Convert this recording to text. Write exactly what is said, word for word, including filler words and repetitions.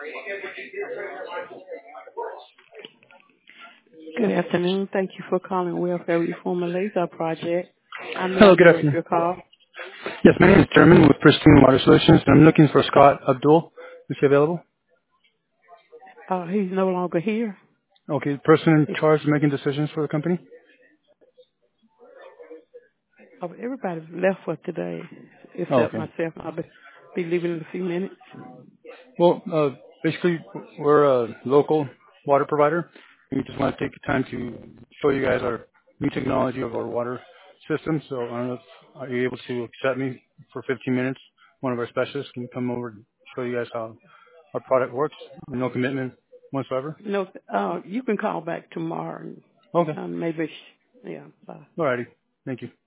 Good afternoon. Thank you for calling Welfare Reform and Laser Project. I may Hello, I good direct afternoon. your call? Yes, my name is German with Pristine Water Solutions, and I'm looking for Scott Abdul. Is he available? Uh, he's no longer here. Okay, the person in charge of making decisions for the company? Uh, everybody left for today Oh, except okay. myself. I'll be, be leaving in a few minutes. Well, uh, basically, we're a local water provider. We just want to take the time to show you guys our new technology of our water system. So I don't know if are you able to accept me for fifteen minutes? One of our specialists can come over and show you guys how our product works. No commitment whatsoever. No, uh, you can call back tomorrow. Okay. Um, maybe, yeah, bye. Alrighty. Thank you.